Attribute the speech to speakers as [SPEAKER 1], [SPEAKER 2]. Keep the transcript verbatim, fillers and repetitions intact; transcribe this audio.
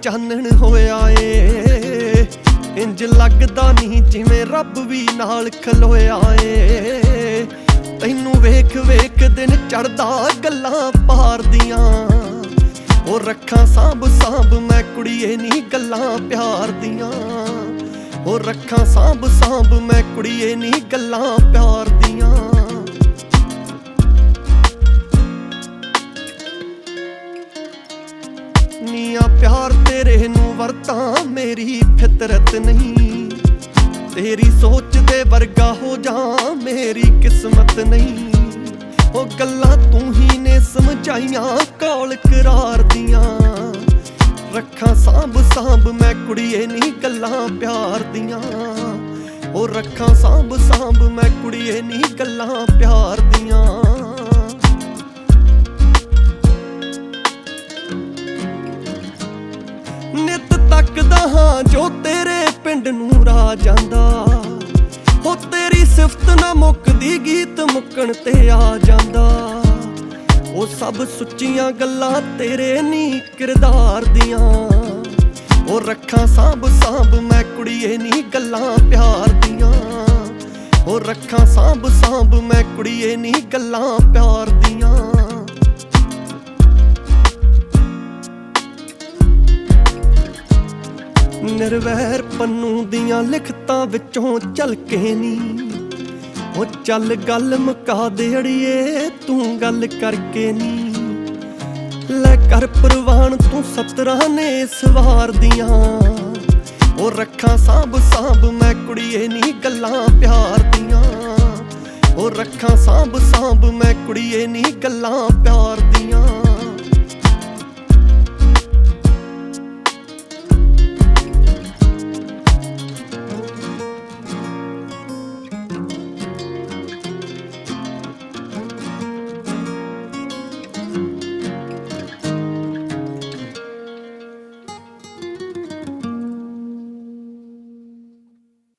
[SPEAKER 1] ਚਾਨਣ ਹੋਇਆ ਏ। ਇੰਜ ਲੱਗਦਾ ਨਹੀਂ ਜਿਵੇਂ ਰੱਬ ਵੀ ਨਾਲ ਖਲੋਇਆ ਏ। ਤੈਨੂੰ ਵੇਖ ਵੇਖ ਦਿਨ ਚੜਦਾ ਗੱਲਾਂ ਪਾਰ ਦੀਆਂ। ਉਹ ਰੱਖਾਂ ਸਾਂਭ ਸਾਂਭ ਮੈਂ ਕੁੜੀਏ ਨੀ ਗੱਲਾਂ ਪਿਆਰ ਦੀਆਂ। ਉਹ ਰੱਖਾਂ ਸਾਂਭ ਸਾਂਭ ਮੈਂ ਕੁੜੀਏ ਨੀ ਗੱਲਾਂ ਪਿਆਰ ਦੀਆਂ। ਨੀਆਂ ਪਿਆਰ ਤੇਰੇ ਨੂੰ ਵਰਤਾਂ ਮੇਰੀ ਫਿਤਰਤ ਨਹੀਂ। ਤੇਰੀ ਸੋਚ ਦੇ ਵਰਗਾ ਹੋ ਜਾ ਮੇਰੀ ਕਿਸਮਤ ਨਹੀਂ। ਉਹ ਗੱਲਾਂ ਤੂੰ ਹੀ ਨੇ ਸਮਝਾਈਆਂ ਕੌਲ ਕਰਾਰ ਦੀਆਂ। ਰੱਖਾਂ ਸਾਂਭ ਸਾਂਭ ਮੈਂ ਕੁੜੀਏ ਨੀ ਗੱਲਾਂ ਪਿਆਰ ਦੀਆਂ। ਉਹ ਰੱਖਾਂ ਸਾਂਭ ਸਾਂਭ ਮੈਂ ਕੁੜੀਏ ਨੀ ਗੱਲਾਂ ਪਿਆਰ ਦੀਆਂ। ਨਿੱਤ ਤੱਕਦਾ ਹਾਂ ਜੋ ਤੇਰੇ ਪਿੰਡ ਨੂੰ ਰਾਹ ਜਾਂਦਾ। ਉਹ ਤੇਰੀ ਸਿਫਤ ਨਾ ਮੁੱਕਦੀ ਗੀਤ ਮੁੱਕਣ ਤੇ ਆ ਜਾਂਦਾ। ਉਹ ਸਭ ਸੁੱਚੀਆਂ ਗੱਲਾਂ ਤੇਰੇ ਨੀ ਕਿਰਦਾਰ ਦੀਆਂ। ਉਹ ਰੱਖਾਂ ਸਾਂਭ ਸਾਂਭ ਮੈਂ ਕੁੜੀਏ ਨੀ ਗੱਲਾਂ ਪਿਆਰ ਦੀਆਂ। ਉਹ ਰੱਖਾਂ ਸਾਂਭ ਸਾਂਭ ਮੈਂ ਕੁੜੀਏ ਨੀ ਗੱਲਾਂ ਪਿਆਰ ਦੀਆਂ। ਨਿਰਵੈਰ ਪੰਨੂ ਦੀਆਂ ਲਿਖਤਾਂ ਵਿੱਚੋਂ ਝਲਕੇ ਨੀ। ਉਹ ਚੱਲ ਗੱਲ ਮੁਕਾ ਦੇ ਅੜੀਏ ਤੂੰ ਗੱਲ ਕਰਕੇ ਨੀ। ਲੈ ਕਰ ਪ੍ਰਵਾਨ ਤੂੰ ਸਤਰਾਂ ਨੇ ਸਵਾਰ ਦੀਆਂ। ਉਹ ਰੱਖਾਂ ਸਾਂਭ ਸਾਂਭ ਮੈਂ ਕੁੜੀਏ ਨੀ ਗੱਲਾਂ ਪਿਆਰ ਦੀਆਂ। ਉਹ ਰੱਖਾਂ ਸਾਂਭ ਸਾਂਭ ਮੈਂ ਕੁੜੀਏ ਨੀ ਗੱਲਾਂ ਪਿਆਰ ਦੀਆਂ।